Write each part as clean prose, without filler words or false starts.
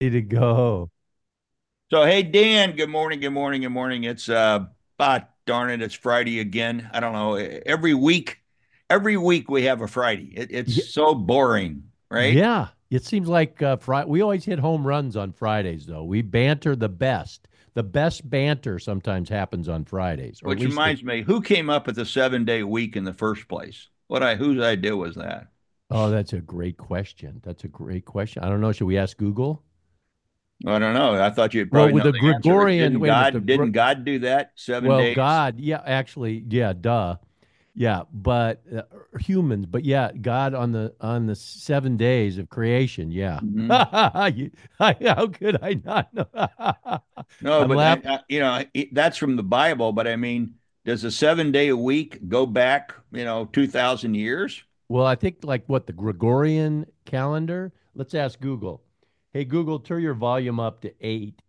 to go. So, hey, Dan, good morning, good morning, good morning. Darn it, it's Friday again. I don't know. Every week we have a Friday. It's Yeah, so boring, right? yeah. It seems like we always hit home runs on Fridays, though. We banter the best. The best banter sometimes happens on Fridays, or at Which least reminds me, who came up with the 7 day week in the first place? Whose idea was that? oh, that's a great question. That's a great question. I don't know. Should we ask Google? I don't know. I thought you'd Well, probably with know the the answer. Gregorian, Didn't wait a minute. God, didn't God do that? Seven Well, days. God, yeah, actually, yeah, duh. Yeah, but humans, but yeah, God on the 7 days of creation, yeah. Mhm. How could I not know? No, I'm but laughing. that's from the Bible. But I mean, does a 7 day a week go back, 2,000 years? Well, I think like what the Gregorian calendar. Let's ask Google. Hey Google, turn your volume up to 8.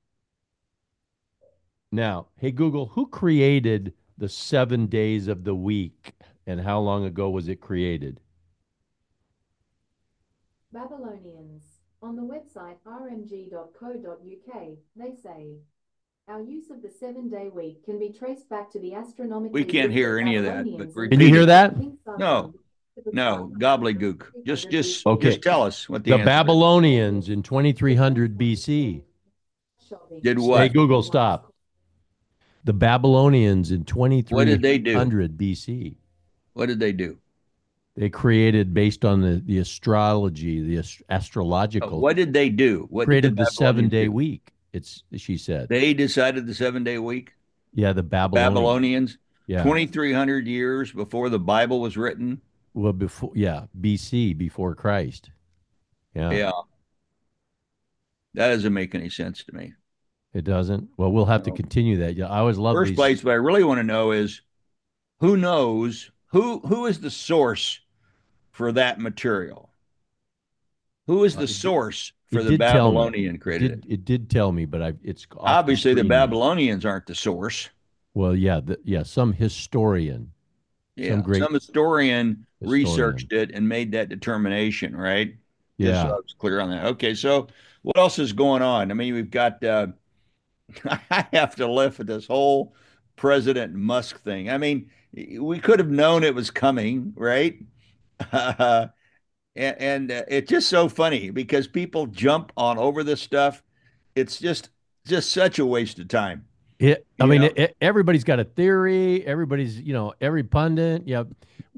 Now, hey Google, who created the 7 days of the week, and how long ago was it created? Babylonians. On the website rmg.co.uk, they say, our use of the 7 day week can be traced back to the We astronomically can't gifted hear any of that, but Babylonians in Can you repeat hear it. that? 16th No, century to the no, time around gobbledygook. Just, 2300 just, BC. just Okay. tell us what the The answer is. Babylonians in 2300 BC. Did Hey, what? Google, stop. The Babylonians in What did they do? 2300 BC. What did they do? They created, based on the astrology, astrological, What did they do? What did the created the seven Babylonians day do? week. She said. They decided the 7 day week. Yeah, the The Babylonians. Babylonians, Yeah. 2,300 years before the Bible was written. Well, before, yeah, BC, before Christ. Yeah. Yeah, that doesn't make any sense to me. It doesn't. Well, we'll have to No. continue that. Yeah. I always love First these. place, what I really want to know is who knows who is the source for that material? Who is the It, source for it the did tell me. Babylonian created? It did tell me, but it's off the Obviously, the screen now. Babylonians aren't the source. Well, yeah, yeah, some historian, some Yeah, great some historian historian. researched it and made that determination, right? Just so I Yeah. was clear on that. Okay, so what else is going on? I mean, we've got I have to live with this whole President Musk thing. I mean, we could have known it was coming, right? And it's just so funny because people jump on over this stuff. It's just such a waste of time, I you mean, know. everybody's got a theory. Everybody's, every pundit. Yeah.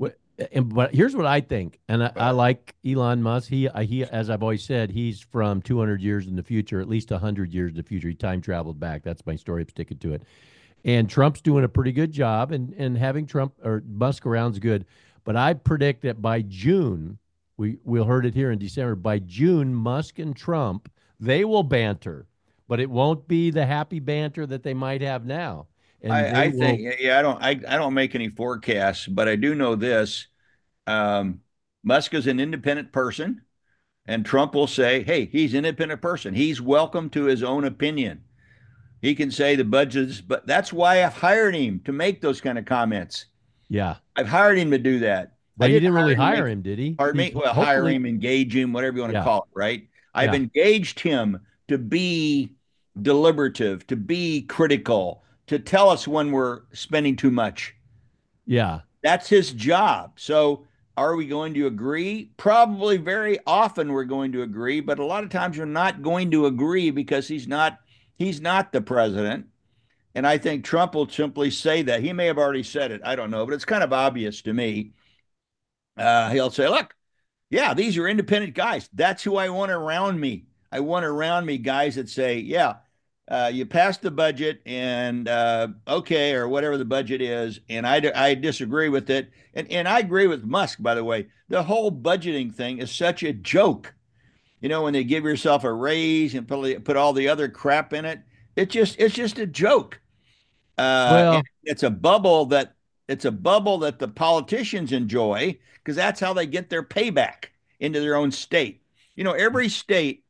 But here's what I think, and I like Elon Musk. As I've always said, he's from 200 years in the future, at least 100 years in the future. He time traveled back. That's my story. I'm sticking to it. And Trump's doing a pretty good job, and having Trump or Musk around's good. But I predict that by June, we'll heard it here in December. By June, Musk and Trump, they will banter, but it won't be the happy banter that they might have now. And they I think will, yeah, I don't make any forecasts, but I do know this. Um, Musk is an independent person, and Trump will say, "Hey, he's an independent person. He's welcome to his own opinion. He can say the budgets, but that's why I've hired him to make those kind of comments. yeah. I've hired him to do that. I But he didn't didn't really hire him to hire make, him, did he? pardon He's me, well, hire hopefully, him, engage him, whatever you want to yeah, call it, right? I've yeah, engaged him to be deliberative, to be critical, to tell us when we're spending too much. yeah, That's his job. So are we going to agree? Probably very often we're going to agree, but a lot of times we're not going to agree because he's not the president. And I think Trump will simply say that. He may have already said it. I don't know, but it's kind of obvious to me. He'll say, look, yeah, these are independent guys. That's who I want around me. I want around me guys that say, yeah, you passed the budget and okay, or whatever the budget is, and I disagree with it. And I agree with Musk, by the way. The whole budgeting thing is such a joke. When they give yourself a raise and put all the other crap in it, it's just a joke. And well, it's a bubble that the politicians enjoy because that's how they get their payback into their own state. Every state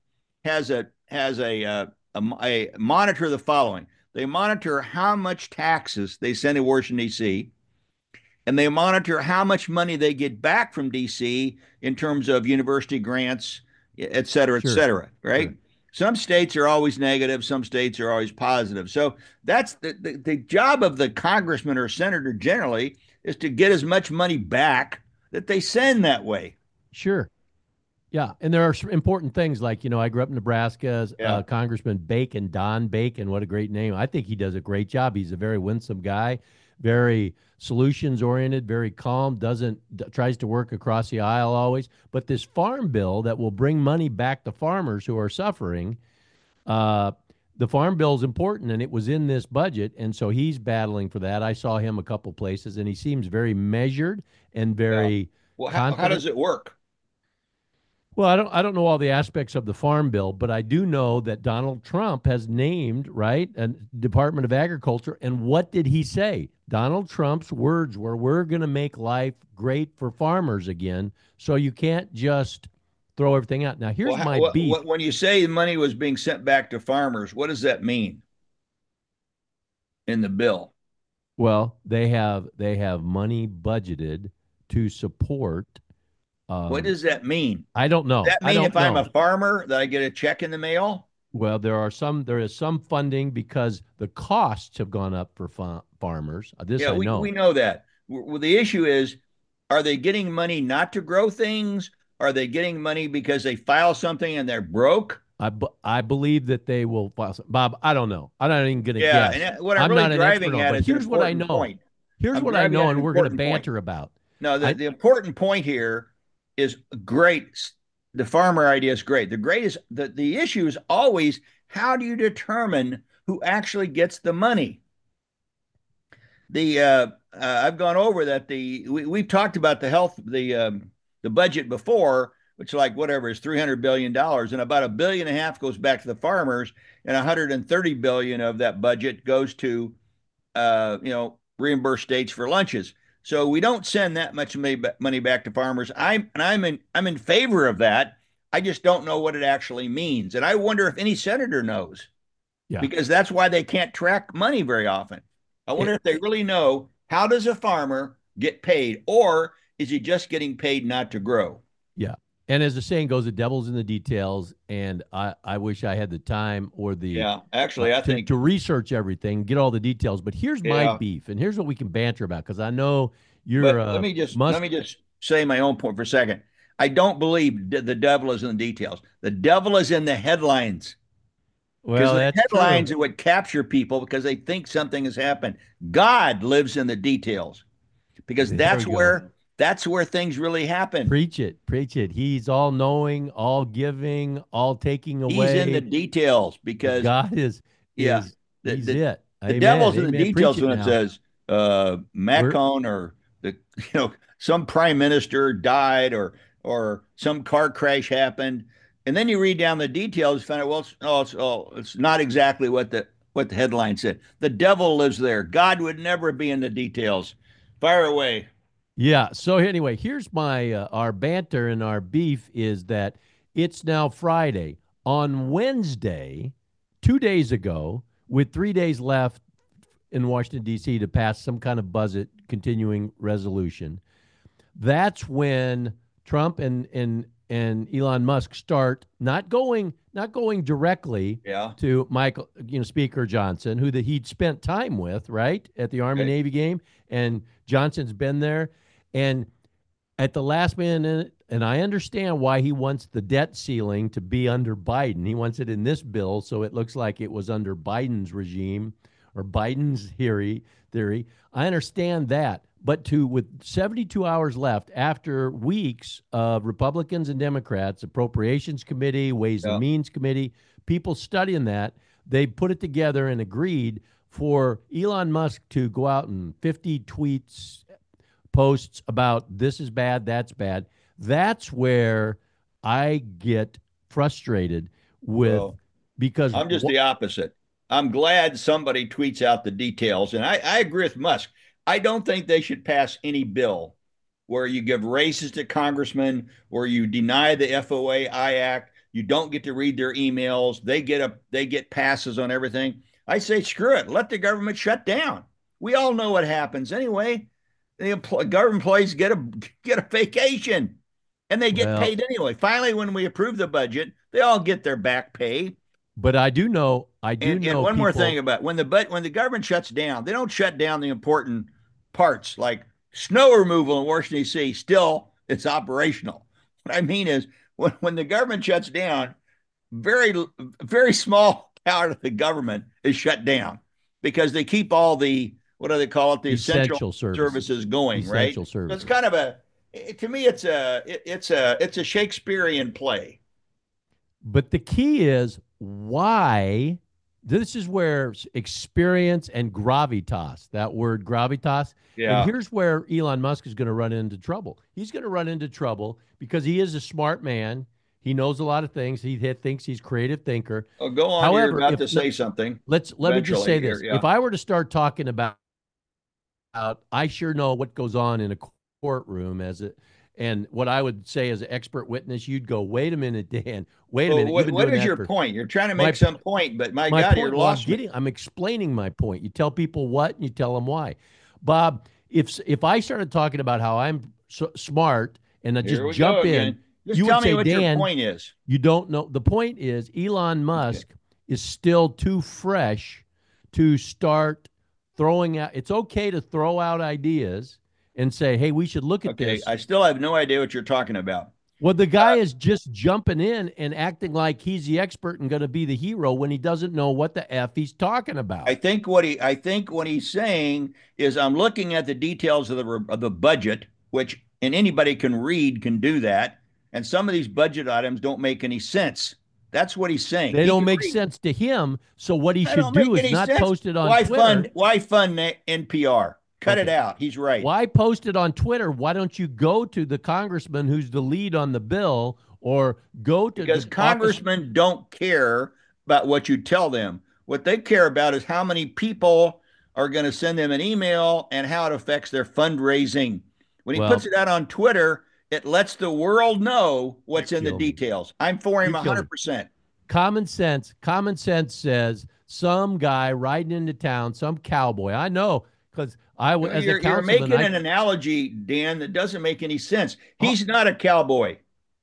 has a monitor the following. They monitor how much taxes they send to Washington D.C. and they monitor how much money they get back from D.C. in terms of university grants, et sure, cetera, sure. right? Some states are always negative, some states are always positive. So that's the job of the congressman or senator generally is to get as much money back that they send that way. Sure. Yeah, and there are important things like, I grew up in Nebraska. Yeah. Congressman Bacon, Don Bacon, what a great name. I think he does a great job. He's a very winsome guy, very solutions oriented, very calm, tries to work across the aisle always. But this farm bill that will bring money back to farmers who are suffering, uh, the farm bill is important, and it was in this budget, and so he's battling for that. I saw him a couple places, and he seems very measured and Yeah. very Well, how confident. does it work? Well, I don't know all the aspects of the farm bill, but I do know that Donald Trump has named, right, a Department of Agriculture. And what did he say? Donald Trump's words were, "We're going to make life great for farmers again." So you can't just throw everything out. Now, Well, here's my beef. when you say money was being sent back to farmers, what does that mean in the bill? Well, they have money budgeted to support. What Um, does that mean? I don't Does know. that I mean don't if I'm a know. farmer that I get a check in the mail? Well, there is some funding because the costs have gone up for farmers. This Yeah, I we know. know that. Well, the issue is, are they getting money not to grow things? Are they getting money because they file something and they're broke? I believe that they will file Bob, I don't know. I'm not even going to Yeah, guess. what I'm I'm really not an expert driving on, at but is an here's what I important know. point. Here's I'm what I driving know, at an and we're going to important point. banter about. No, I the important point here is great. The farmer idea is great. The issue is always how do you determine who actually gets the money? I've gone over that we've talked about the budget before, which like whatever is $300 billion, and about $1.5 billion goes back to the farmers, and 130 billion of that budget goes to reimburse states for lunches. So we don't send that much money back to farmers. I'm in favor of that. I just don't know what it actually means, and I wonder if any senator knows yeah. because that's why they can't track money very often. I wonder It, if they really know how does a farmer get paid, or is he just getting paid not to grow? yeah. And as the saying goes, the devil's in the details, and I wish I had the time or the Yeah, actually, I to think research everything, get all the details. But here's my yeah. beef, and here's what we can banter about because I know you're But let Musk. me just say my own point for a second. I don't believe the devil is in the details. The devil is in the headlines because Well, the that's true. headlines are what capture people because they think something has happened. God lives in the details because There we go. that's where things really happen. Preach it, preach it. He's all knowing, all giving, all taking He's in the away. details because God is yeah, is the he's the it. the Amen. devil's in the Amen. Preach details it when it now. says We're Macron or some prime minister died or some car crash happened, and then you read down the details, find out well, it's not exactly what the headline said. The devil lives there. God would never be in the details. Fire away. Yeah. So anyway, here's my our banter and our beef is that it's now Friday. On Wednesday, 2 days ago, with 3 days left in Washington D.C. to pass some kind of budget continuing resolution, that's when Trump and Elon Musk start not going directly Yeah. to Michael, Speaker Johnson, who he'd spent time with, right, at the Army Okay. Navy game, and Johnson's been there, and at the last minute, and I understand why he wants the debt ceiling to be under Biden. He wants it in this bill, so it looks like it was under Biden's regime or Biden's theory. I understand that. But with 72 hours left, after weeks of Republicans and Democrats, Appropriations Committee, Ways and Yeah. Means Committee, people studying that, they put it together and agreed for Elon Musk to go out and 50 tweets, posts about this is bad, that's bad. That's where I get frustrated with Well, because I'm just the opposite. I'm glad somebody tweets out the details. And I agree with Musk. I don't think they should pass any bill where you give raises to congressmen, where you deny the FOAI Act. You don't get to read their emails. They get passes on everything. I say screw it. Let the government shut down. We all know what happens anyway. The government employees get a vacation and they get well, paid anyway. Finally, when we approve the budget, they all get their back pay But I do know And one more thing people. about when the government shuts down, they don't shut down the important parts like snow removal in Washington D.C. Still, it's operational. What I mean is when the government shuts down, very very small part of the government is shut down because they keep all the what do they call it, the essential Essential services services. going, right? Essential So it's services. kind of a to me it's a Shakespearean play. But the key is why. This is where experience and gravitas, that word gravitas, and Yeah. here's where Elon Musk is going to run into trouble. He's going to run into trouble because he is a smart man. He knows a lot of things. He thinks he's a creative thinker. Well, go on. You're However, about if to say something let me just eventually say here. this. Yeah. If I were to start talking about I sure know what goes on in a courtroom as a and what I would say as an expert witness, you'd go, wait a minute, Dan, wait a Well, minute. You've been what doing is that your for point? You're trying to my make some point, but my my God, you're point. Well, lost me. I'm explaining my point. You tell people what, and you tell them why. Bob, if I started talking about how I'm so smart and I Here just we go jump in, again. Just you would tell me say, what your Dan, point is. you don't know. The point is, Elon Okay. Musk is still too fresh to start throwing out. It's okay to throw out ideas and say, hey, we should look at Okay. this. I still have no idea what you're talking about. Well, the guy is just jumping in and acting like he's the expert and going to be the hero when he doesn't know what the F he's talking about. I think what he's saying is I'm looking at the details of the budget, which and anybody can do that, and some of these budget items don't make any sense. That's what he's saying. They He don't can make read. sense to him. So what he That should don't make do is any not sense. post it on Twitter. Why fund NPR? Cut it Okay. out. He's right. Why post it on Twitter? Why don't you go to the congressman who's the lead on the bill or go to Because the office? congressmen don't care about what you tell them. What they care about is how many people are going to send them an email and how it affects their fundraising. When he puts Well, it out on Twitter, it lets the world know you what's in the kill me. details. I'm for him You kill me. 100%. Common sense says some guy riding into town, some cowboy. I know because as a You're councilman, making an analogy, Dan, that doesn't make any sense. uh, He's not a cowboy.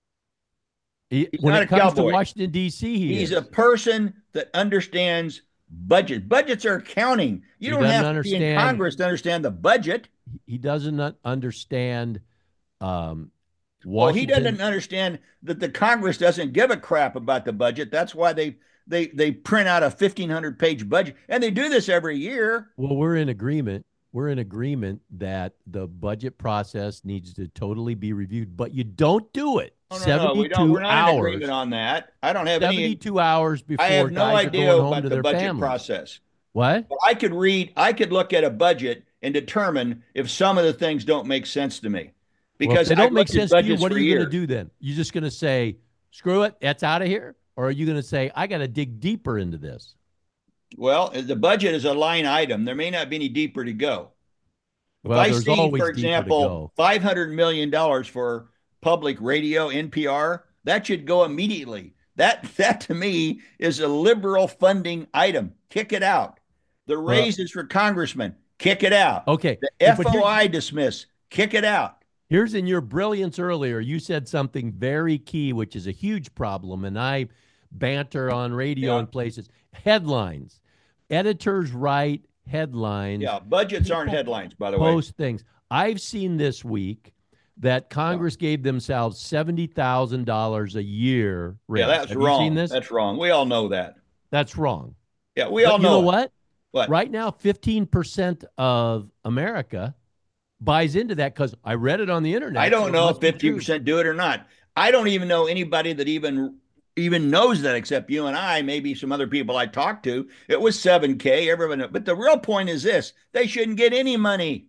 He's when not it a comes to cowboy. Washington D.C., he He's a is. person that understands budget. Budgets are accounting. You He don't doesn't have to be in understand. Congress to understand the budget. He doesn't understand um, Well, he Washington. doesn't understand that the Congress doesn't give a crap about the budget. That's why they print out a 1,500-page budget, and they do this every year. Well, we're in agreement. We're in agreement that the budget process needs to totally be reviewed, but you don't do it No, no, no. We don't. 72 We're not in agreement hours, on that. I don't have any. 72 hours I before have no guys are idea going home about to the their budget families. process. What? But I could read. I could look at a budget and determine if some of the things don't make sense to me, Well, if because they I've don't make looked at sense to you, budgets what are for you going to years. do then? You're just going to say, screw it, that's out of here? Or are you going to say, I got to dig deeper into this? Well, the budget is a line item. There may not be any deeper to go. If Well, I there's see, always for deeper to example, go. $500 million for public radio, NPR, that should go immediately. That to me is a liberal funding item. Kick it out. The Well, raises for congressmen, kick it out. okay. The But FOI dismiss, kick it out. here's in your brilliance earlier, you said something very key, which is a huge problem. And I banter on radio Yeah. and places. Headlines. Editors write headlines. Yeah, budgets aren't People headlines, by the way. post things. I've seen this week that Congress gave themselves $70,000 a year raise. Yeah, that's Have you seen wrong. this? That's wrong. We all know that. That's wrong. Yeah, we But all you know know it. what? What? Right now, 15% of America buys into that because I read it on the internet. I so don't it know if must be true. 50% do it or not. I don't even know anybody that even knows that except you and I, maybe some other people I talked to. It was 7K, everyone. But the real point is this: they shouldn't get any money.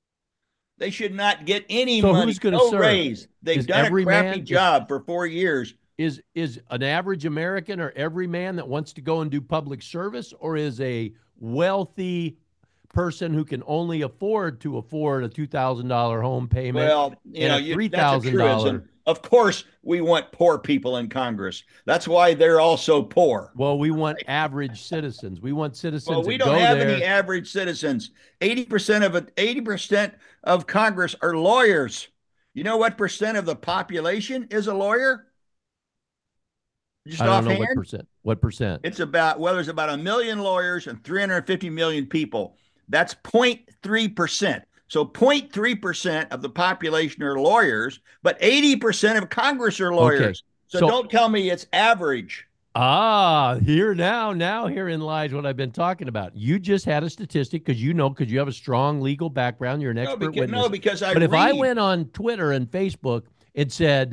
They should not get any So money. who's going to No serve? raise. They've Is done a every crappy man job for 4 years. is an average American or every man that wants to go and do public service, or is a wealthy person who can only afford a $2,000 home payment Well, and a that's a $3,000? truism. Of course, we want poor people in Congress. That's why they're all so poor. Well, we want average citizens. We want citizens Well, we that don't go have there. any average citizens. 80% of Congress are lawyers. You know what percent of the population is a lawyer? Just I don't know what offhand? percent. What percent? It's about, well, there's about 1 million lawyers and 350 million people. That's 0.3%. So 0.3% of the population are lawyers, but 80% of Congress are Okay. lawyers. So don't tell me it's average. Herein lies what I've been talking about. You just had a statistic because you have a strong legal background. You're an expert witness. No, because I But if I read. went on Twitter and Facebook and said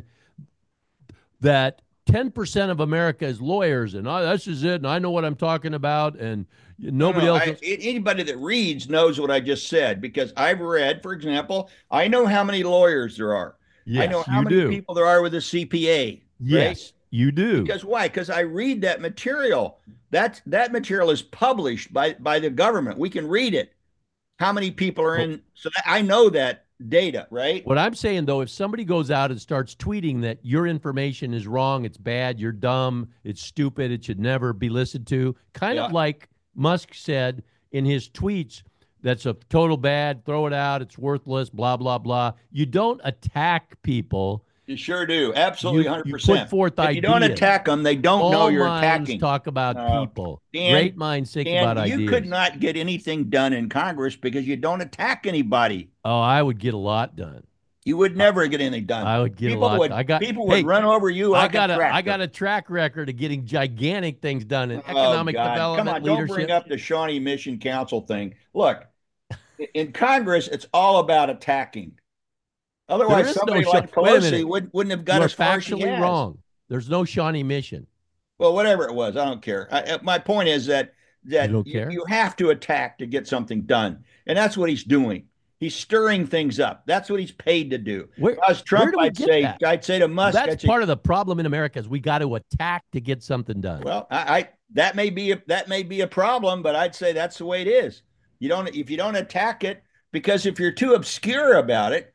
that 10% of America is lawyers, and this is it, and I know what I'm talking about, and nobody else. Anybody that reads knows what I just said because I've read, for example, I know how many lawyers there are. I know Yes, how you many do. people there are with a CPA. Right? Yes, you do. Because why? Because I read that material. That material is published by the government. We can read it. How many people are in? So I know that data, right? What I'm saying though, if somebody goes out and starts tweeting that your information is wrong, it's bad, you're dumb, it's stupid, it should never be listened to, kind of like Musk said in his tweets, that's a total bad, throw it out, it's worthless, blah, blah, blah. You don't attack people. You sure do. Absolutely, 100%. You put forth ideas. If you don't attack them, they don't know you're attacking. Talk about people. Dan, Great minds think about ideas. You could not get anything done in Congress because you don't attack anybody. Oh, I would get a lot done. You would never get anything done. I would get a lot. People would run over you. I got a track record of getting gigantic things done in economic development. Come on, leadership. Don't bring up the Shawnee Mission Council thing. Look, in Congress, it's all about attacking. Otherwise, somebody like Pelosi wouldn't have got as far as she has. You're factually wrong. There's no Shawnee Mission. Well, whatever it was, I don't care. My point is that you have to attack to get something done, and that's what he's doing. He's stirring things up. That's what he's paid to do. As Trump, I'd say to Musk, that's part of the problem in America is we got to attack to get something done. Well, that may be a problem, but I'd say that's the way it is. If you don't attack it, because if you're too obscure about it,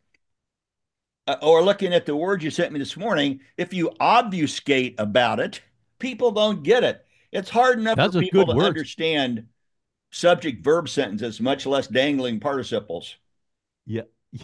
or looking at the words you sent me this morning, if you obfuscate about it, people don't get it. It's hard enough for people to understand subject verb sentences, much less dangling participles. Yeah.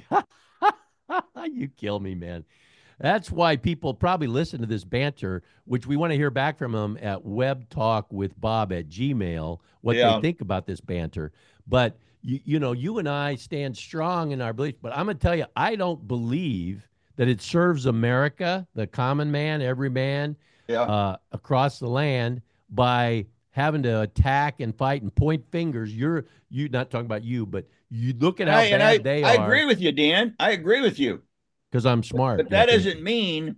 You kill me, man. That's why people probably listen to this banter, which we want to hear back from them at webtalkwithbob@gmail.com, what they think about this banter. But you and I stand strong in our beliefs, but I'm going to tell you, I don't believe that it serves America, the common man, every man, across the land, by having to attack and fight and point fingers. You're not talking about you, but you look at how bad they are. I agree with you, Dan. I agree with you. Because I'm smart. But that doesn't mean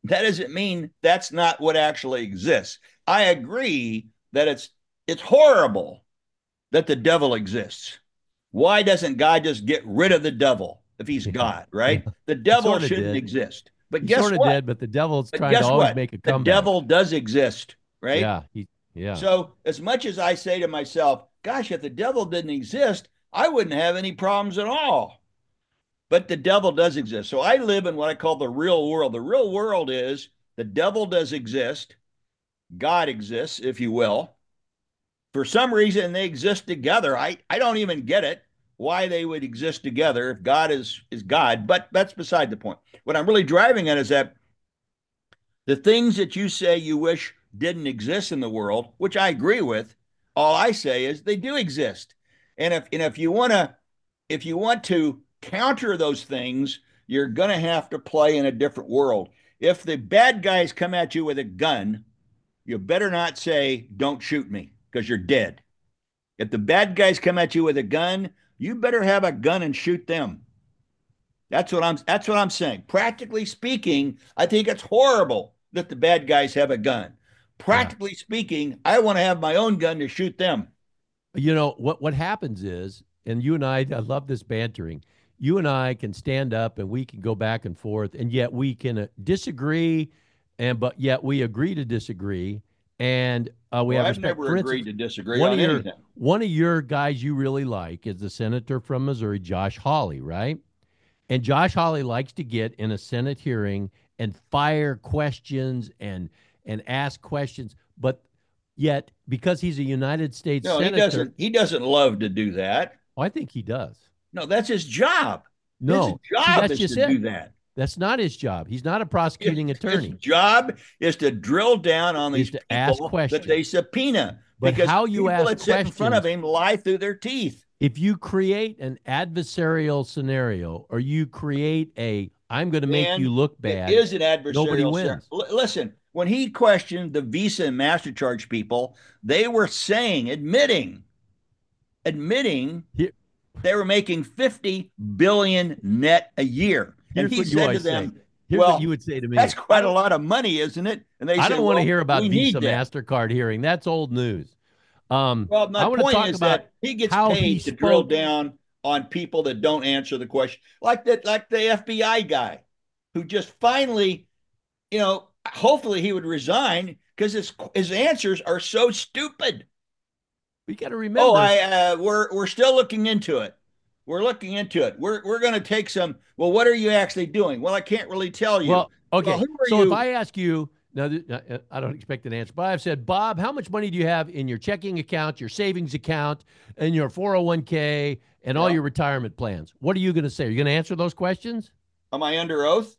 that's not what actually exists. I agree that it's horrible that the devil exists. Why doesn't God just get rid of the devil if he's God, right? The devil shouldn't exist. But guess what? Did, but the devil's trying to always make a comeback. The devil does exist, right? Yeah. So as much as I say to myself, gosh, if the devil didn't exist, I wouldn't have any problems at all. But the devil does exist. So I live in what I call the real world. The real world is the devil does exist. God exists, if you will. For some reason, they exist together. I don't even get it, why they would exist together if God is God, but that's beside the point. What I'm really driving at is that the things that you say you wish didn't exist in the world, which I agree with, all I say is they do exist. And if you want to counter those things, you're going to have to play in a different world. If the bad guys come at you with a gun, you better not say, "Don't shoot me," because you're dead. If the bad guys come at you with a gun, you better have a gun and shoot them. That's what I'm saying. Practically speaking, I think it's horrible that the bad guys have a gun. Practically speaking, I want to have my own gun to shoot them. You know what happens is, and you and I love this bantering. You and I can stand up and we can go back and forth, and yet we can disagree, but yet we agree to disagree. And we have I've never agreed to disagree on anything. One of your guys you really like is the senator from Missouri, Josh Hawley, right? And Josh Hawley likes to get in a Senate hearing and fire questions and ask questions, but yet because he's a United States senator, he doesn't love to do that. Oh, I think he does. No, that's his job. No, his job is to do that. That's not his job. He's not a prosecuting His attorney. job is to drill down on Is these to ask people that questions. they subpoena. But because how you people ask that sit in front of questions, him lie through their teeth. if you create an adversarial scenario or you create a I'm going to make you And look it bad, is an nobody adversarial. wins. Listen, when he questioned the Visa and MasterCharge people, they were saying, admitting Here- they were making 50 billion net a year. And Here's he what you said to always say. them, Here's what well, you would say to me. that's quite a lot of money, isn't it? And they I said, don't want to well, hear about we Visa, need that. MasterCard hearing. That's old news. Well, my I want to point talk is about that he gets how he paid to drill spoke. down on people that don't answer the question, like that, like the FBI guy, who just finally, hopefully he would resign because his answers are so stupid. We got to Oh, remember. we're still looking into it. We're looking into it. We're going to take some. Well, what are you actually doing? Well, I can't really tell you. Well, okay. Well, who are So if you? I ask you, now I don't expect an answer, but I've said, Bob, how much money do you have in your checking account, your savings account, and your 401k, and all Yeah. your retirement plans? What are you going to say? Are you going to answer those questions? Am I under oath?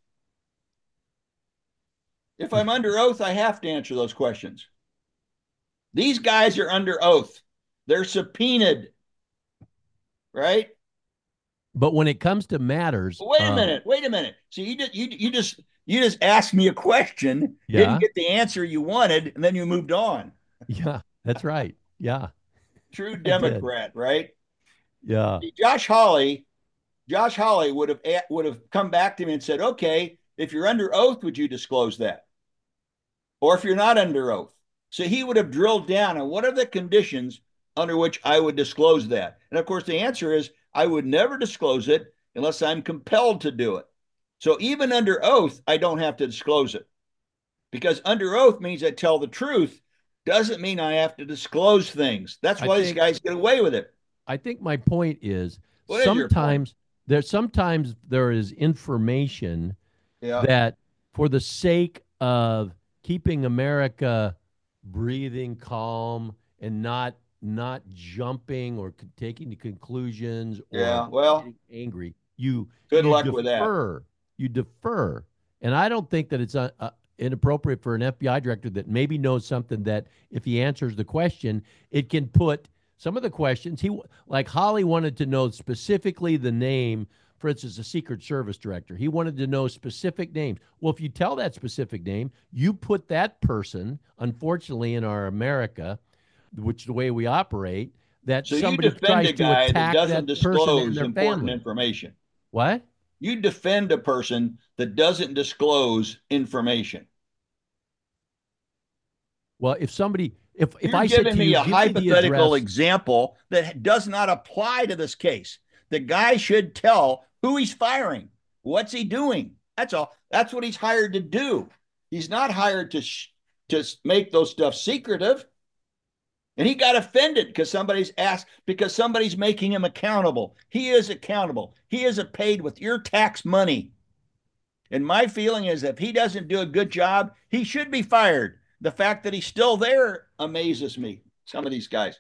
If I'm under oath, I have to answer those questions. These guys are under oath. They're subpoenaed, right? But when it comes to matters, But wait a minute. So you just asked me a question, Yeah. didn't get the answer you wanted, and then you moved on. Yeah, that's right. Yeah, True did. Democrat, right? Yeah. Josh Hawley would have come back to me and said, "Okay, if you're under oath, would you disclose that? Or if you're not under oath?" So he would have drilled down on what are the conditions under which I would disclose that. And of course, the answer is I would never disclose it unless I'm compelled to do it. So even under oath, I don't have to disclose it, because under oath means I tell the truth. Doesn't mean I have to disclose things. That's why these guys get away with it. I think my point is What is your point? sometimes there is information Yeah. that for the sake of keeping America breathing calm and not jumping or taking to conclusions or Yeah, well, getting angry, you good you luck with that. defer. And I don't think that it's inappropriate for an FBI director that maybe knows something that if he answers the question, it can put some of the questions like Holly wanted to know specifically the name. For instance, a Secret Service director. He wanted to know specific names. Well, if you tell that specific name, you put that person, unfortunately, in our America, which the way we operate, that So you somebody defend tries a to guy that attack doesn't that person and disclose their important family. information. What? You defend a person that doesn't disclose information. Well, if You're I said giving to me you, a give me the hypothetical address, example that does not apply to this case. The guy should tell who he's firing. What's he doing? That's all. That's what he's hired to do. He's not hired to make those stuff secretive. And he got offended because somebody's making him accountable. He is accountable. He is paid with your tax money. And my feeling is if he doesn't do a good job, he should be fired. The fact that he's still there amazes me. Some of these guys.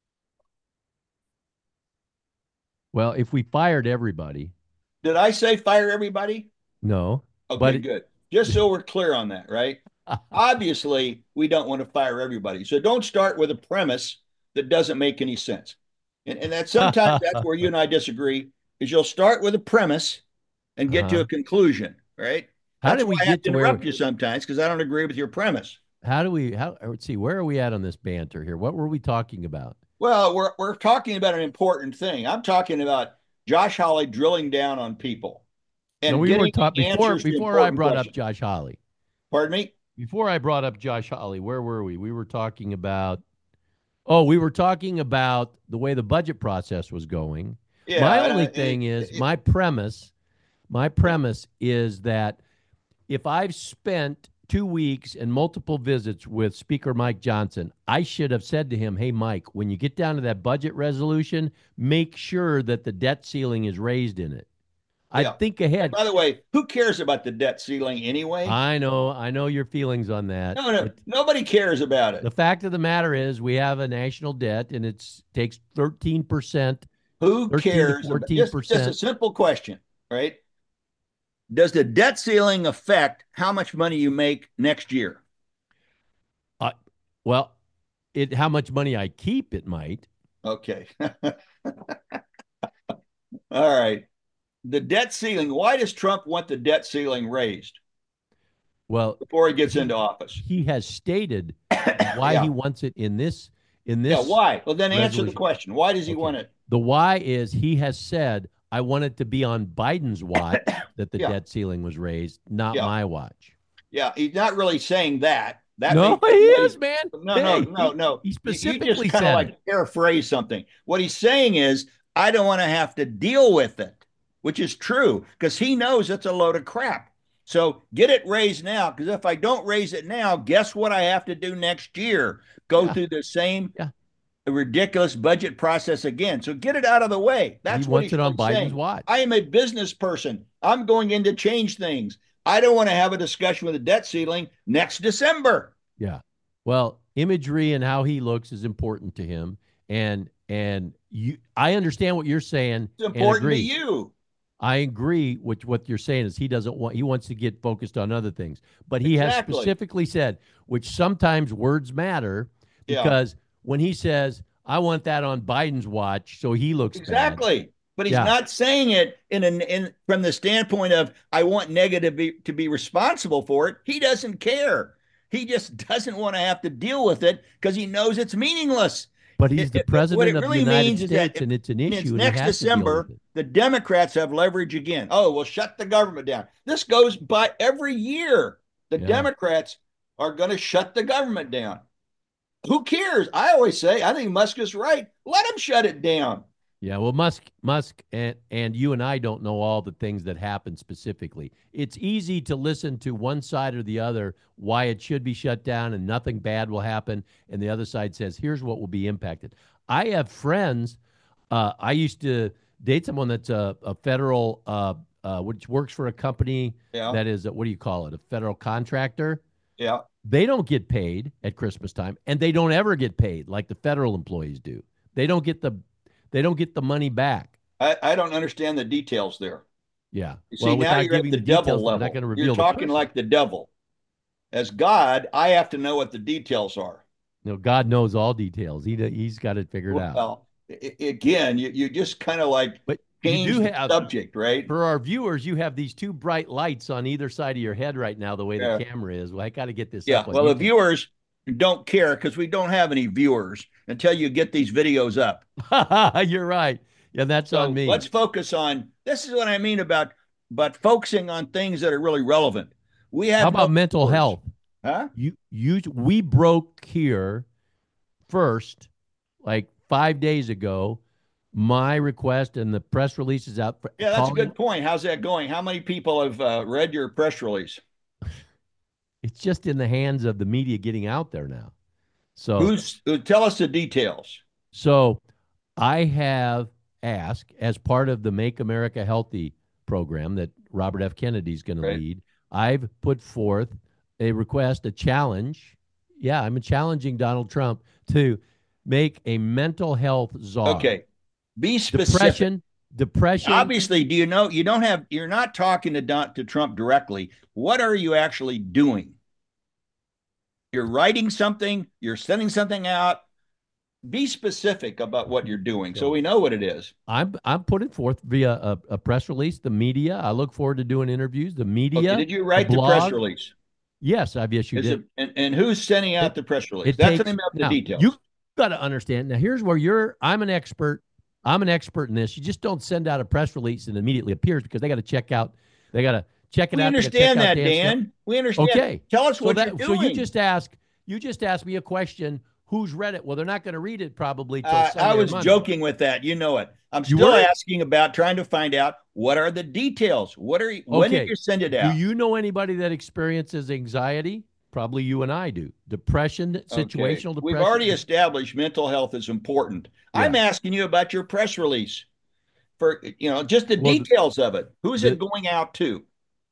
well, if we fired everybody, Did I say fire everybody? no. Okay, good. Just so we're clear on that, right? Obviously, we don't want to fire everybody. So don't start with a premise that doesn't make any sense. And that sometimes that's where you and I disagree, is you'll start with a premise and get to a conclusion, right? How That's did we why I have get to to where interrupt you sometimes because I don't agree with your premise. let's see, where are we at on this banter here? What were we talking about? Well, we're talking about an important thing. I'm talking about Josh Hawley drilling down on people and No, we were getting talking answers to before I important brought up questions. Josh Hawley. Pardon me? Before I brought up Josh Hawley, where were we? We were talking about we were talking about the way the budget process was going. Yeah. My only thing is my premise is that if I've spent 2 weeks and multiple visits with Speaker Mike Johnson, I should have said to him, hey, Mike, when you get down to that budget resolution, make sure that the debt ceiling is raised in it. I think ahead. By the way, who cares about the debt ceiling anyway? I know your feelings on that. No, nobody cares about it. The fact of the matter is we have a national debt and it takes 13%. Who cares? 14%. Just a simple question, right? Does the debt ceiling affect how much money you make next year? Uh, well, how much money I keep, it might. Okay. All right. The debt ceiling. Why does Trump want the debt ceiling raised Well, before he gets into office? he has stated why Yeah. he wants it in this Yeah. Why? Well, then answer the resolution. question. Why does he Okay. want it? The why is he has said, I want it to be on Biden's watch that the Yeah. debt ceiling was raised, not Yeah. my watch. Yeah. He's not really saying that. That No, may, he what is, man. no, Hey, no. He You specifically just kind of said like it. paraphrase something. What he's saying is, I don't want to have to deal with it, which is true because he knows it's a load of crap. So get it raised now, because if I don't raise it now, guess what I have to do next year? Go Yeah. through the same Yeah. ridiculous budget process again. So get it out of the way. That's He what wants he's it on really Biden's saying. watch. I am a business person. I'm going in to change things. I don't want to have a discussion with the debt ceiling next December. Yeah. Well, imagery and how he looks is important to him. And I understand what you're saying It's and important to agree. you. I agree with what you're saying is he wants to get focused on other things. But he has Exactly. specifically said, which sometimes words matter, Yeah. because when he says, I want that on Biden's watch, so he looks bad. Exactly. But he's Yeah. not saying it in from the standpoint of I want negative to be responsible for it. He doesn't care. He just doesn't want to have to deal with it because he knows it's meaningless. But he's the What president it of the really United means is that States, and it's an it's issue, and he next has to deal December, with it. the Democrats have leverage again. Oh, well, shut the government down. This goes by every year. The Yeah. Democrats are going to shut the government down. Who cares? I always say, I think Musk is right. Let him shut it down. Yeah, well, Musk, and you and I don't know all the things that happen specifically. It's easy to listen to one side or the other why it should be shut down and nothing bad will happen, and the other side says, here's what will be impacted. I have friends. I used to date someone that's a federal, which works for a company Yeah. that is, what do you call it, a federal contractor. Yeah. They don't get paid at Christmas time, and they don't ever get paid like the federal employees do. They don't get the money back. I don't understand the details there. Yeah. You see, Well, now without you're at giving the the details, devil I'm level. not going to reveal You're the talking person. like the devil. As God, I have to know what the details are. No, God knows all details. He's got it figured out. Well, again, you just kind of like But you change do the have, subject, right? for our viewers, you have these two bright lights on either side of your head right now, the way Yeah. the camera is. Well, I got to get this Yeah. up on Well, the YouTube. viewers don't care because we don't have any viewers until you get these videos up. You're right. Yeah, that's So on me. let's focus on this is what I mean about focusing on things that are really relevant. We have How about no mental viewers. health? Huh? We broke here first, like 5 days ago. My request, and the press release is out. Yeah, that's a calling- good point. How's that going? How many people have read your press release? It's just in the hands of the media getting out there now. So Tell us the details. So I have asked, as part of the Make America Healthy program that Robert F. Kennedy is going to lead, I've put forth a request, a challenge. Yeah, I'm challenging Donald Trump to make a mental health czar. Okay. Be specific. Depression. Obviously, do you know you're not talking to Trump directly. What are you actually doing? You're writing something, you're sending something out. Be specific about what you're doing so we know what it is. I'm putting forth via a press release, the media. I look forward to doing interviews. The media. Okay, did you write the press release? Yes, I've issued it. And who's sending out the press release? That's the name of the details. You got to understand. Now, here's where I'm an expert. I'm an expert in this. You just don't send out a press release and immediately appears, because they got to check it out. We understand that, Dan. We understand. Okay. Tell us what you're doing. So you just asked me a question. Who's read it? Well, they're not going to read it probably till Sunday I was or Monday. joking with that. You know it. I'm still asking about trying to find out what are the details. When did you send it out? Do you know anybody that experiences anxiety? Probably you and I do. Depression, situational depression. We've already established mental health is important. Yeah. I'm asking you about your press release for, just the details of it. Who's it going out to?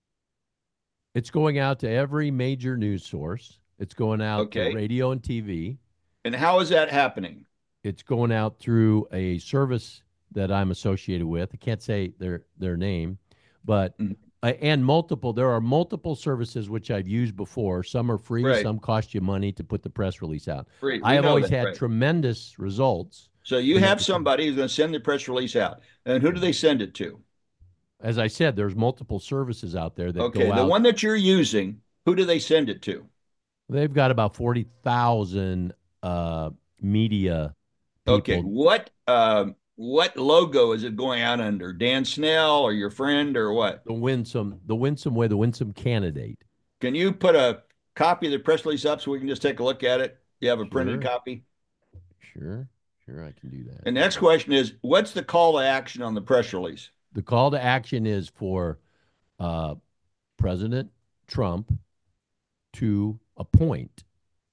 It's going out to every major news source. It's going out to radio and TV. And how is that happening? It's going out through a service that I'm associated with. I can't say their name, but and multiple. There are multiple services which I've used before. Some are free, Right. some cost you money to put the press release out. Free. I We have know always that, had right? tremendous results. So you when have it- somebody who's going to send the press release out, and who do they send it to? As I said, there's multiple services out there that Okay, go the out. one that you're using, who do they send it to? They've got about 40,000 media Okay, people. what logo is it going out under? Dan Snell or your friend or what? The Winsome Way, the Winsome candidate. Can you put a copy of the press release up so we can just take a look at it? You have a printed Sure, copy? sure, sure. I can do that. And the next question is, what's the call to action on the press release? The call to action is for uh, President Trump to appoint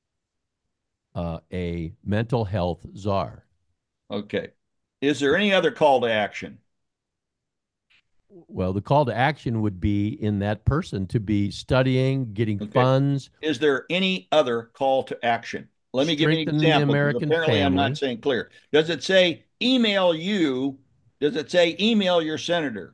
a mental health czar. Okay. Is there any other call to action? Well, the call to action would be in that person to be studying, getting Okay. funds, Is there any other call to action? Let me give you an strengthening the example, because American apparently I'm family. not saying clear. Does it say email you? Does it say email your senator?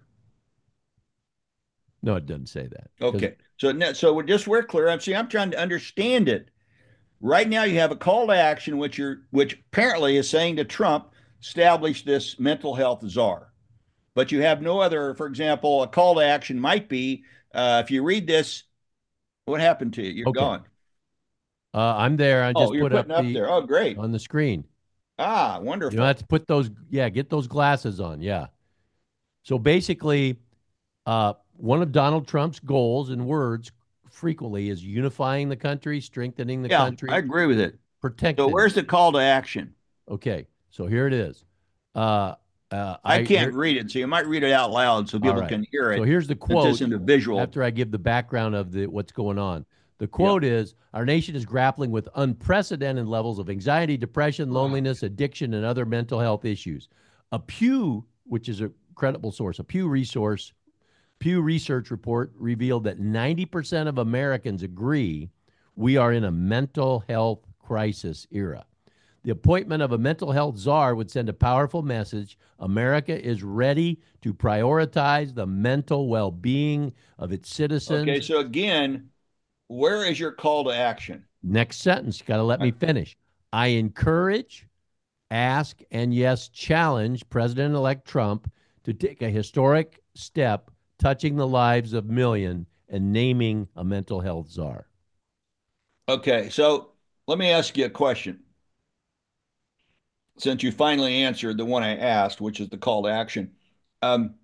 No, it doesn't say that. 'Cause- Okay. So we're clear. I'm trying to understand it. Right now you have a call to action which apparently is saying to Trump, establish this mental health czar. But you have no other, for example, a call to action might be if you read this, what happened to you? You're Okay. gone. I'm there. I Oh, just you're put up putting up there. Oh, great. on the screen. Ah, You wonderful. don't have to put those, yeah, get those glasses on. Yeah. So basically, one of Donald Trump's goals and words frequently is unifying the country, strengthening the Yeah, country, I agree with it. So protecting. where's the call to action? Okay, so here it is. I can't read it, so you might read it out loud so people right. can hear it. So here's the Since quote this isn't a visual. after I give the background of what's going on. The quote is, our nation is grappling with unprecedented levels of anxiety, depression, loneliness, addiction, and other mental health issues. A Pew, which is a credible source, a Pew Research report revealed that 90% of Americans agree we are in a mental health crisis era. The appointment of a mental health czar would send a powerful message. America is ready to prioritize the mental well-being of its citizens. Okay, so again, where is your call to action? Next sentence, you got to let me finish. I encourage, ask, and yes, challenge President-elect Trump to take a historic step touching the lives of millions and naming a mental health czar. Okay, so let me ask you a question. Since you finally answered the one I asked, which is the call to action. Well,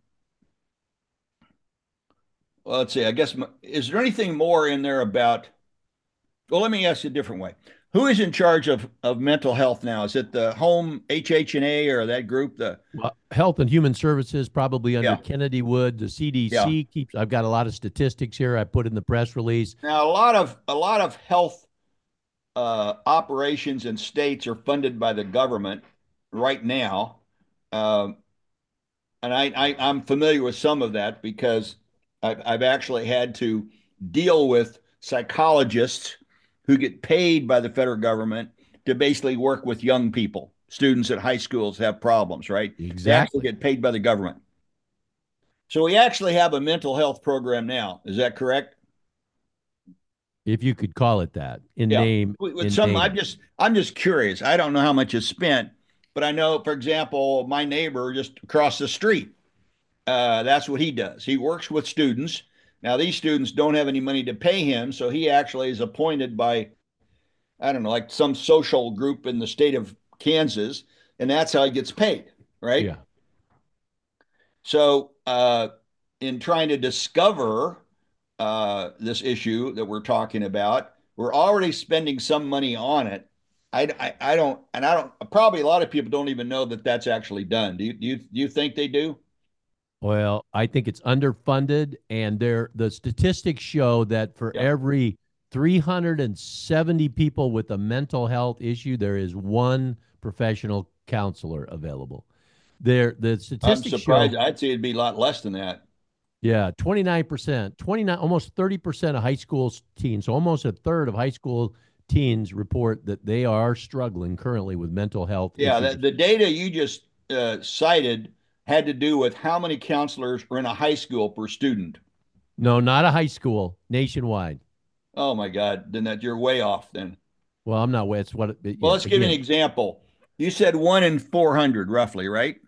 let's see. I guess, is there anything more in there about? Well, let me ask you a different way. Who is in charge of mental health now? Is it the home HHNA or that group? Well, Health and Human Services, probably under Yeah. Kennedy Wood. The CDC keeps. I've got a lot of statistics here. I put in the press release. Now, a lot of health operations in states are funded by the government right now, and I'm familiar with some of that because I've actually had to deal with psychologists who get paid by the federal government to basically work with young people, students at high schools have problems, right? They actually Exactly. get paid by the government. So we actually have a mental health program now. Is that correct? If you could call it that, in Yeah. name. With in some, name. I'm just curious. I don't know how much is spent, but I know, for example, my neighbor just across the street, that's what he does. He works with students. Now, these students don't have any money to pay him, so he actually is appointed by, I don't know, like some social group in the state of Kansas, and that's how he gets paid, right? Yeah. So, in trying to discover this issue that we're talking about, we're already spending some money on it. I don't, probably a lot of people don't even know that that's actually done. Do you think they do? Well, I think it's underfunded, and the statistics show that for every 370 people with a mental health issue, there is one professional counselor available. The I'm statistics surprised. show, I'd say it'd be a lot less than that. yeah, 29%, 29, almost 30% of high school teens, so almost a third of high school teens report that they are struggling currently with mental health Yeah, issues. the data you just cited had to do with how many counselors are in a high school per student. No, not a high school, nationwide. Oh my God, then that you're way off then. Well, I'm not. It's what. Well, Yeah. let's give you an Again, example. You said 1 in 400, roughly, right?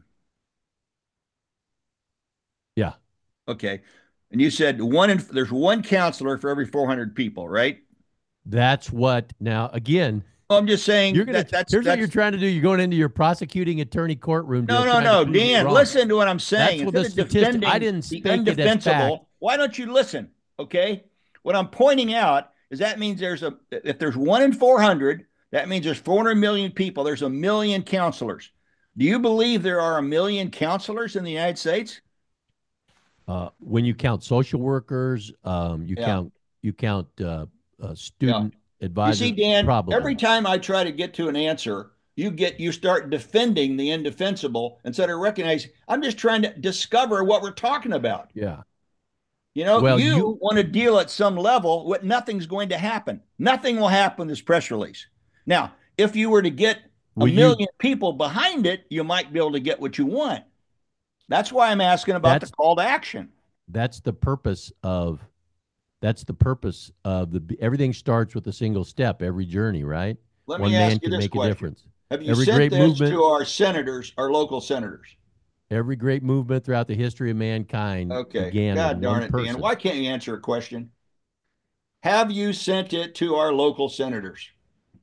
yeah. Okay. And you said there's one counselor for every 400 people, right? That's what. Now, again, Well, I'm just you're saying gonna. that that's Here's what you're that's trying to do. You're going into your prosecuting attorney courtroom no, deal, no, trying to no, prove me Dan. wrong. Listen to what I'm saying. That's what Instead the of statistic. I defending didn't the take it as fact. undefensible, why don't you listen? Okay. What I'm pointing out is that means if there's 1 in 400, that means there's 400 million people. There's a million counselors. Do you believe there are a million counselors in the United States? When you count social workers, Yeah. you count Yeah. student You see, advisors, Dan, every probably. time I try to get to an answer, you start defending the indefensible instead of recognizing I'm just trying to discover what we're talking about. Yeah. You know, Well, you you want to deal at some level what nothing's going to happen. Nothing will happen this press release. Now, if you were to get a will you. million people behind it, you might be able to get what you want. That's why I'm asking about the That's call to action. that's the purpose of that's the purpose of the. Everything starts with a single step. Every journey, right? Let me One man ask you can this make a question. difference. Have you Every sent great this movement, to our senators, our local senators? every great movement throughout the history of mankind Okay. began with God darn one it, Dan. person. Why can't you answer a question? Have you sent it to our local senators?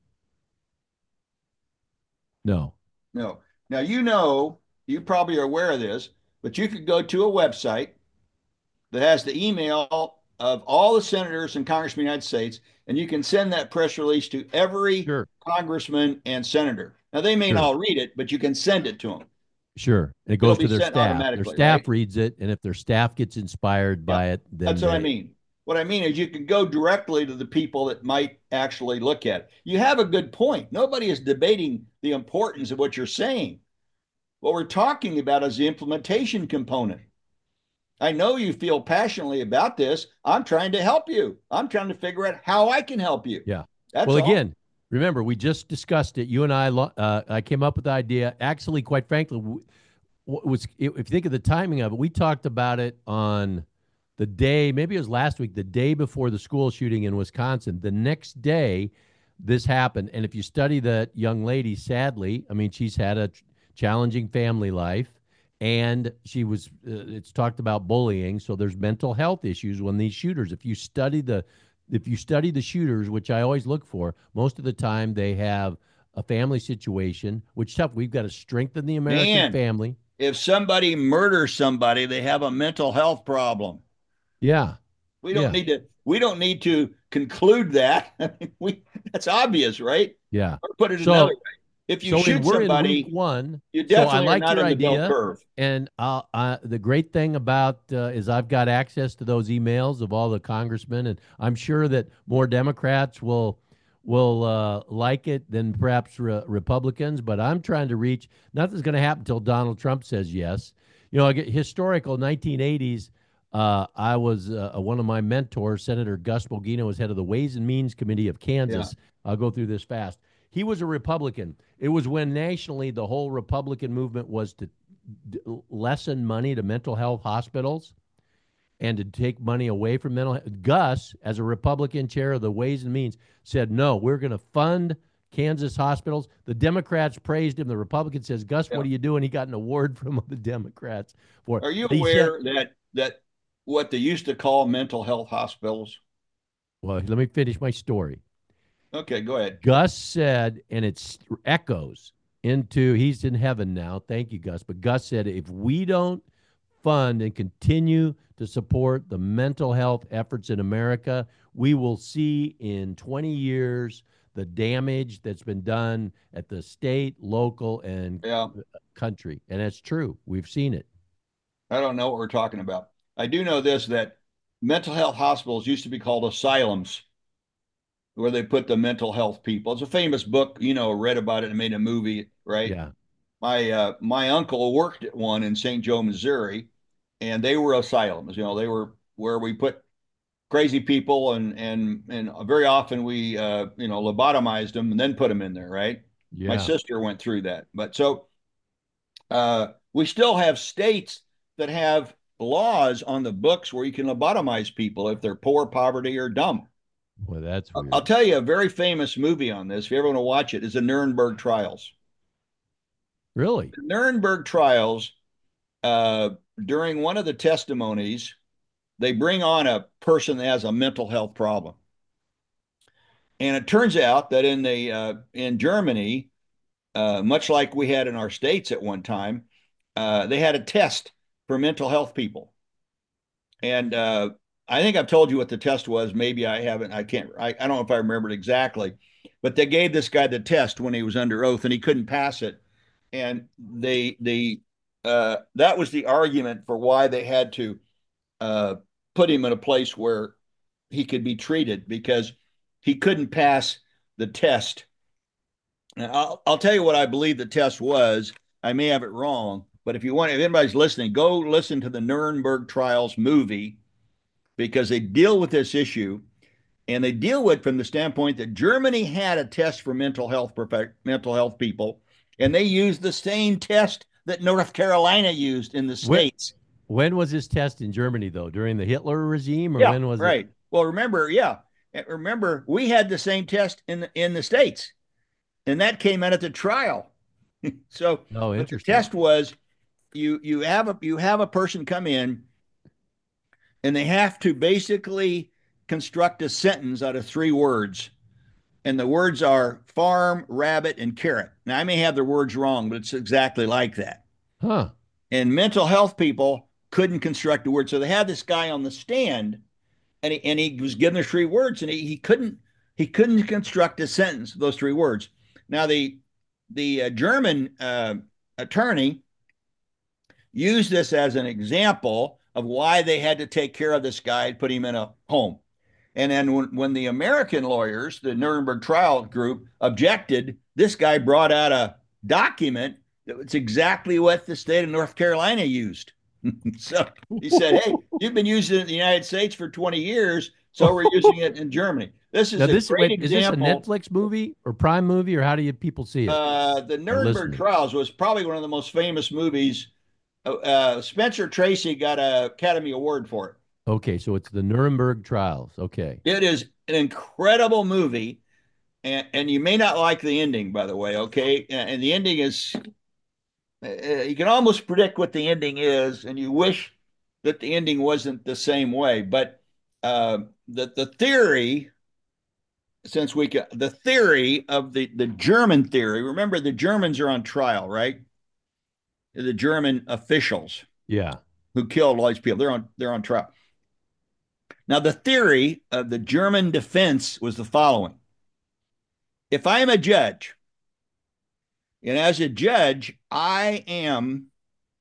No. No. Now, you probably are aware of this, but you could go to a website that has the email of all the senators and congressmen of the United States, and you can send that press release to every Sure. congressman and senator. Now, they may not Sure. all read it, but you can send it to them. Sure. And it It'll goes be to their sent staff. Their automatically, right? staff reads it, and if their staff gets inspired Yeah, by it, then that's what I they. mean. What I mean is you can go directly to the people that might actually look at it. You have a good point. Nobody is debating the importance of what you're saying. What we're talking about is the implementation component. I know you feel passionately about this. I'm trying to help you. I'm trying to figure out how I can help you. Yeah. That's Well, all. again, remember we just discussed it. You and I came up with the idea. Actually, quite frankly, was if you think of the timing of it, we talked about it on the day, maybe it was last week, the day before the school shooting in Wisconsin. The next day, this happened. And if you study that young lady, sadly, I mean, she's had a challenging family life. And it's talked about bullying. So there's mental health issues when these shooters, if you study the shooters, which I always look for, most of the time they have a family situation, which tough. We've got to strengthen the American Dan, family. if somebody murders somebody, they have a mental health problem. Yeah. We don't Yeah. need to we don't need to conclude that. I mean, that's obvious, right? Yeah. Or put it another So way. If you so shoot we're in week somebody, one. you So I definitely are like not your in the bell idea. curve. And the great thing about is I've got access to those emails of all the congressmen, and I'm sure that more Democrats will like it than perhaps Republicans. But I'm trying to reach. Nothing's going to happen until Donald Trump says yes. You know, I get historical 1980s. I was one of my mentors, Senator Gus Bogino, was head of the Ways and Means Committee of Yeah. Kansas. I'll go through this fast. He was a Republican. It was when nationally the whole Republican movement was to lessen money to mental health hospitals and to take money away from mental health. Gus, as a Republican chair of the Ways and Means, said, no, we're going to fund Kansas hospitals. The Democrats praised him. The Republican says, Gus, Yeah. what are you doing? He got an award from the Democrats for it. Are you He said, aware that what they used to call mental health hospitals? well, let me finish my story. Okay, go ahead. Gus said, and it echoes into, he's in heaven now. Thank you, Gus. But Gus said, if we don't fund and continue to support the mental health efforts in America, we will see in 20 years the damage that's been done at the state, local, and Yeah, country. And that's true. We've seen it. I don't know what we're talking about. I do know this that mental health hospitals used to be called asylums, where they put the mental health people. It's a famous book, read about it and made a movie, right? Yeah. My uncle worked at one in St. Joe, Missouri, and they were asylums. They were where we put crazy people, and very often we lobotomized them and then put them in there, right? My Yeah. sister went through that, but so we still have states that have laws on the books where you can lobotomize people if they're poor, poverty, or dumb. Well, that's I'll weird. tell you a very famous movie on this. If you ever want to watch it, is the Nuremberg Trials. Really? The Nuremberg Trials, uh, during one of the testimonies, they bring on a person that has a mental health problem. And it turns out that in Germany, much like we had in our states at one time, they had a test for mental health people. And I think I've told you what the test was. Maybe I haven't. I can't. I don't know if I remember it exactly. But they gave this guy the test when he was under oath, and he couldn't pass it. And that was the argument for why they had to uh, put him in a place where he could be treated because he couldn't pass the test. Now, I'll tell you what I believe the test was. I may have it wrong, but if anybody's listening, go listen to the Nuremberg Trials movie because they deal with this issue and they deal with it from the standpoint that Germany had a test for mental health people, and they used the same test that North Carolina used in the When, states. when was this test in Germany, though? During the Hitler regime, or Yeah, when was it? right. Well, remember we had the same test in the states, and that came out at the trial. So, Oh, but the interesting. test was you have a person come in, and they have to basically construct a sentence out of 3 words, and the words are farm, rabbit, and carrot. Now I may have the words wrong, but it's exactly like that. Huh. And mental health people couldn't construct a word, so they had this guy on the stand, and he was given the 3 words, and he couldn't construct a sentence those 3 words. Now the German attorney used this as an example of why they had to take care of this guy and put him in a home. And then when the American lawyers, the Nuremberg trial group, objected, this guy brought out a document that was exactly what the state of North Carolina used. So he said, hey, you've been using it in the United States for 20 years, so we're using it in Germany. This is Now, a great is this a example. Netflix movie or Prime movie, or how do you people see it? The Our Nuremberg listeners. Trials was probably one of the most famous movies. Spencer Tracy got an Academy Award for it. Okay, so it's the Nuremberg Trials. Okay. It is an incredible movie, and you may not like the ending, by the way. Okay, and the ending is you can almost predict what the ending is, and you wish that the ending wasn't the same way. But uh, the theory, the theory of the German theory. Remember, the Germans are on trial, right? The German officials Yeah. who killed all these people. They're on trial. Now, the theory of the German defense was the following: if I am a judge, and as a judge, I am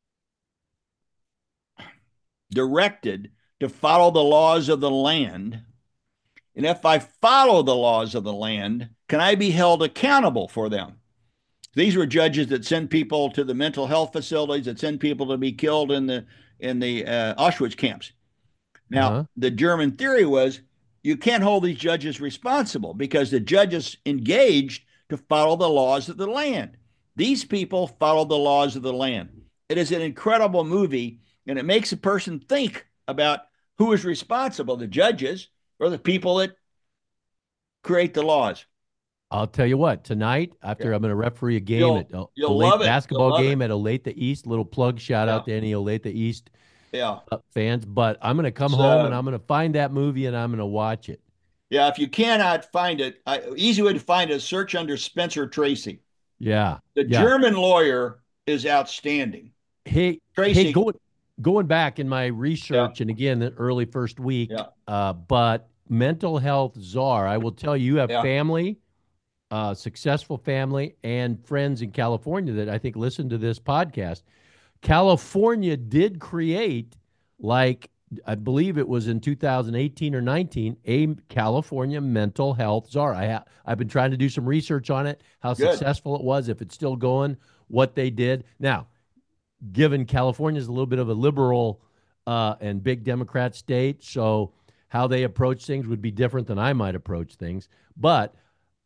directed to follow the laws of the land. And if I follow the laws of the land, can I be held accountable for them? These were judges that send people to the mental health facilities, that send people to be killed in the Auschwitz camps. Now, Uh-huh. the German theory was you can't hold these judges responsible because the judges engaged to follow the laws of the land. These people follow the laws of the land. It is an incredible movie, and it makes a person think about who is responsible, the judges or the people that create the laws. I'll tell you what, tonight, Yeah. after I'm going to referee a game at You'll love it. You'll basketball love it. game at Olathe East, little plug shout Yeah. out to any Olathe East Yeah. fans, but I'm going to come It's, home and I'm going to find that movie and I'm going to watch it. yeah, if you cannot find it, easy way to find it is search under Spencer Tracy. Yeah. The Yeah. German lawyer is outstanding. Hey, Tracy. going back in my Yeah, research, and again, the early first week, yeah, but mental health czar, I will tell you, you have yeah. family, successful family, and friends in California that I think listen to this podcast. California did create, like, I believe it was in 2018 or 19, a California mental health czar. I've been trying to do some research on it, how Good. successful it was, if it's still going, what they did. Now, given California is a little bit of a liberal and big Democrat state, so how they approach things would be different than I might approach things. But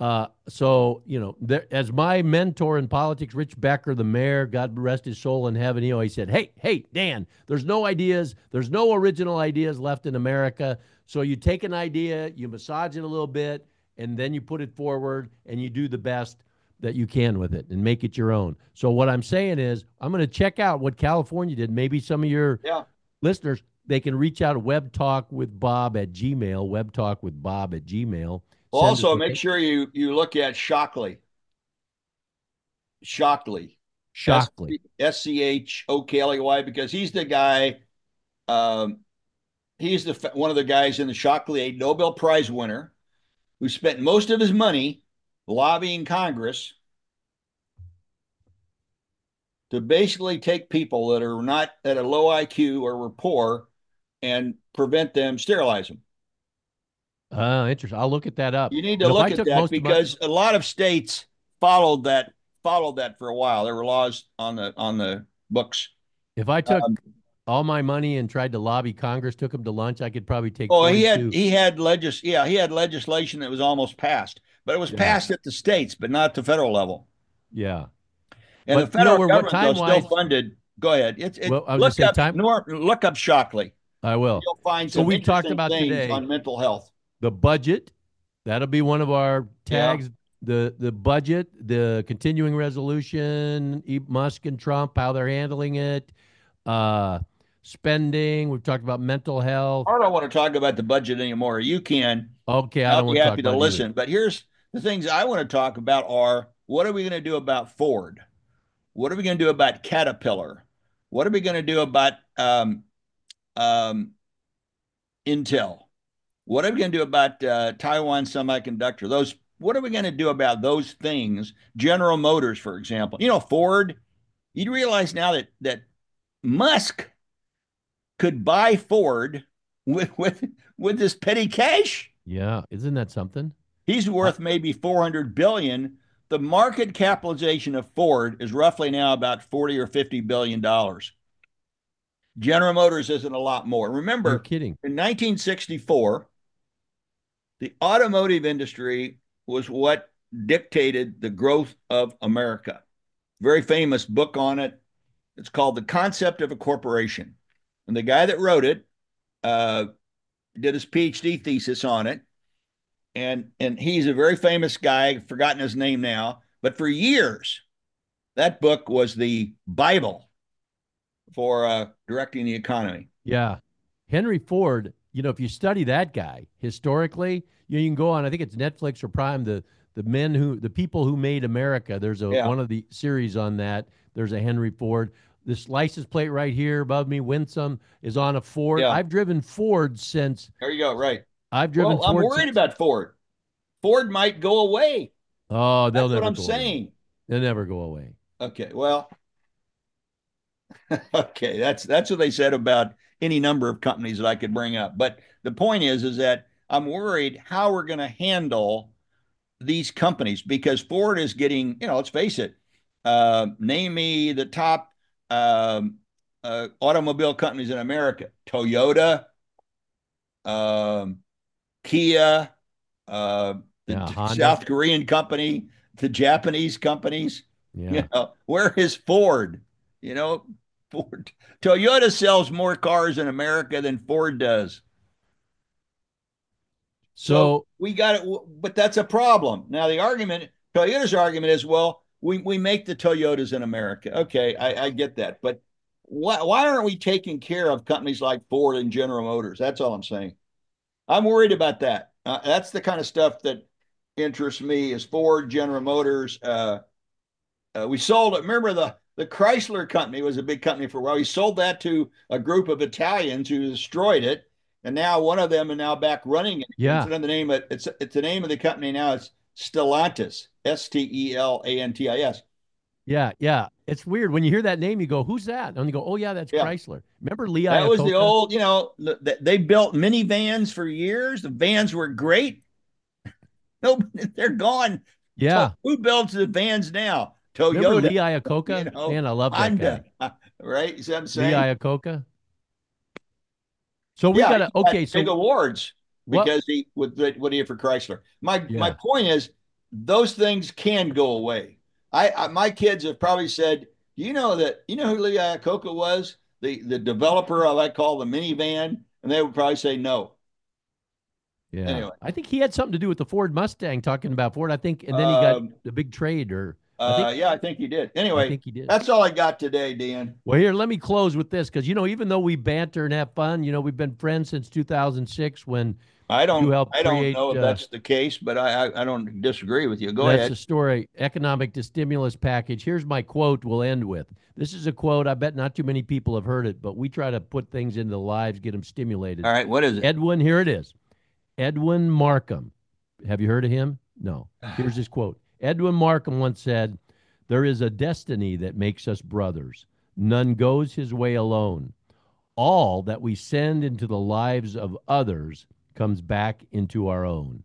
So, as my mentor in politics, Rich Becker, the mayor, God rest his soul in heaven, he always said, hey, Dan, there's no ideas, there's no original ideas left in America. So you take an idea, you massage it a little bit, and then you put it forward and you do the best that you can with it and make it your own. So what I'm saying is, I'm going to check out what California did. Maybe some of your Yeah. listeners, they can reach out to webtalkwithbob@gmail. Send us Also, what make they, sure you look at Shockley. Shockley. Shockley. Schokly, because he's the guy. Um, he's one of the guys in the Shockley, a Nobel Prize winner, who spent most of his money lobbying Congress to basically take people that are not at a low IQ or were poor and prevent them, sterilize them. Interesting. I'll look at that up. You need to If I look at took that most of my, because a lot of states followed that for a while. There were laws on the books. if I took Um, all my money and tried to lobby Congress, took them to lunch, I could probably take oh, 42. he had legislation that was almost passed, but it was Yeah, passed at the states, but not at the federal level. yeah. And the But you know, federal we're what government though time still wise? funded. Go ahead. Well, I was gonna say time. Look up Shockley. I will. You'll find So some we've talked interesting about things today on mental health. the budget. That'll be one of our Yeah. tags. The budget, the continuing resolution, Musk and Trump, how they're handling it, uh, spending. We've talked about mental health. I don't want to talk about the budget anymore. You can. Okay, I I'll don't be want to talk happy to about it either. listen. But here's the things I want to talk about are what are we going to do about Ford? What are we going to do about Caterpillar? What are we going to do about um, Intel? What are we going to do about Taiwan Semiconductor? What are we going to do about those things? General Motors, for example. Ford. You realize now that Musk could buy Ford with this petty cash. Yeah, isn't that something? He's I, worth maybe 400 billion. The market capitalization of Ford is roughly now about 40 or 50 billion dollars. General Motors isn't a lot more. you're Remember, kidding. in 1964, the automotive industry was what dictated the growth of America. Very famous book on it. It's called The Concept of a Corporation. And the guy that wrote it uh, did his PhD thesis on it. And he's a very famous guy. I've forgotten his name now. But for years, that book was the Bible for directing the economy. Yeah. Henry Ford, if you study that guy historically, you can go on, I think it's Netflix or Prime, the people who made America. There's Yeah. one of the series on that. There's a Henry Ford. This license plate right here above me, Winsome, is on a Ford. Yeah. I've driven Ford since There you go. Right. I've driven Well, I'm Ford worried since, about Ford. Ford might go away. oh, they'll That's what never I'm go away. saying. They'll never go away. Okay. Well, okay. That's what they said about any number of companies that I could bring up. But the point is that I'm worried how we're going to handle these companies because Ford is getting, let's face it, name me the top automobile companies in America: Toyota, um, Kia, uh, Yeah, the Honda. South Korean company, the Japanese companies. Yeah. Where is Ford? Ford, Toyota sells more cars in America than Ford does. So So we got it, but that's a problem. Now Toyota's argument is, well, we make the Toyotas in America. Okay, I get that, but why aren't we taking care of companies like Ford and General Motors? That's all I'm saying. I'm worried about that. That's the kind of stuff that interests me is Ford, General Motors. We sold it. Remember the Chrysler company was a big company for a while. We sold that to a group of Italians who destroyed it, and now one of them is now back running it. yeah, It's the name of the company now. It's Stellantis, Stelantis. yeah. It's weird when you hear that name. You go, "Who's that?" And you go, "Oh yeah, that's Yeah, Chrysler." Remember Lee that was the Iacocca? old. They built minivans for years. The vans were great. No, they're gone. Yeah. Who builds the vans now? Remember Toyota, Lee Iacocca? Man, I love that Honda, guy. right? You see what I'm Lee saying? Iacocca. So we Yeah, got to he got okay. big So awards what? because he with what he did for Chrysler. My Yeah. point is those things can go away. My kids have probably said, you know who Lee Iacocca was? The developer of I call the minivan, and they would probably say no. Yeah. Anyway, I think he had something to do with the Ford Mustang, talking about Ford. I think, and then he got um, the big trade, or I think, yeah, I think you did. I Anyway, think he did. that's all I got today, Dan. Well, here, let me close with this because, even though we banter and have fun, we've been friends since 2006 when you helped I don't create, know if that's the case, but I don't disagree with you. Go that's ahead. the story, economic stimulus package. Here's my quote we'll end with. This is a quote. I bet not too many people have heard it, but we try to put things into the lives, get them stimulated. All right, what is it? Edwin, here it is. Edwin Markham. Have you heard of him? No. Here's his quote. Edwin Markham once said, "There is a destiny that makes us brothers. None goes his way alone. All that we send into the lives of others comes back into our own."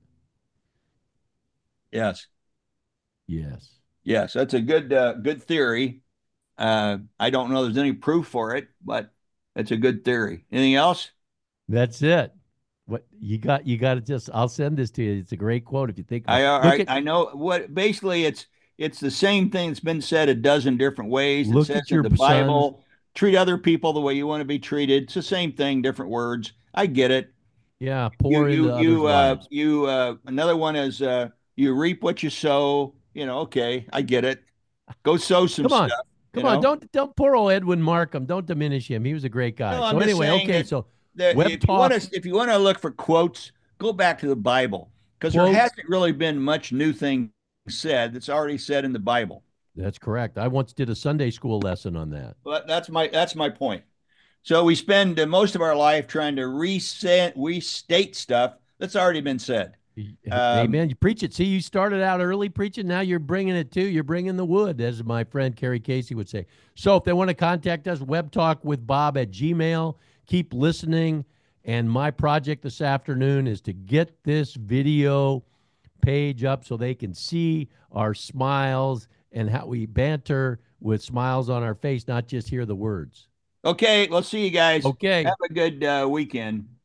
Yes, Yes. yes, that's a good theory. I don't know if there's any proof for it, but it's a good theory. Anything else? That's it. What you got to just I'll send this to you. It's a great quote if you think about it. Look at I know what basically it's the same thing that's been said a dozen different ways. It look says at in your the sons. Bible, treat other people the way you want to be treated. It's the same thing, different words. I get it. Yeah, pour into others' lives. Another one is you reap what you sow. Okay, I get it. Go sow some Come on. stuff, you Come on. know. Don't poor old Edwin Markham. Don't diminish him. He was a great guy. No, So I'm just anyway, saying okay, that so Web Talk if you want to look for quotes, go back to the Bible because there quotes. hasn't really been much new thing said that's already said in the Bible. That's correct. I once did a Sunday school lesson on that. But that's my point. So we spend most of our life trying to restate stuff that's already been said. Um, Amen. You preach it. See, you started out early preaching. Now you're bringing it too. You're bringing the wood, as my friend Kerry Casey would say. So if they want to contact us, webtalkwithbob@gmail. Keep listening. And my project this afternoon is to get this video page up so they can see our smiles and how we banter with smiles on our face, not just hear the words. okay, we'll see you guys. Okay. Have a good weekend.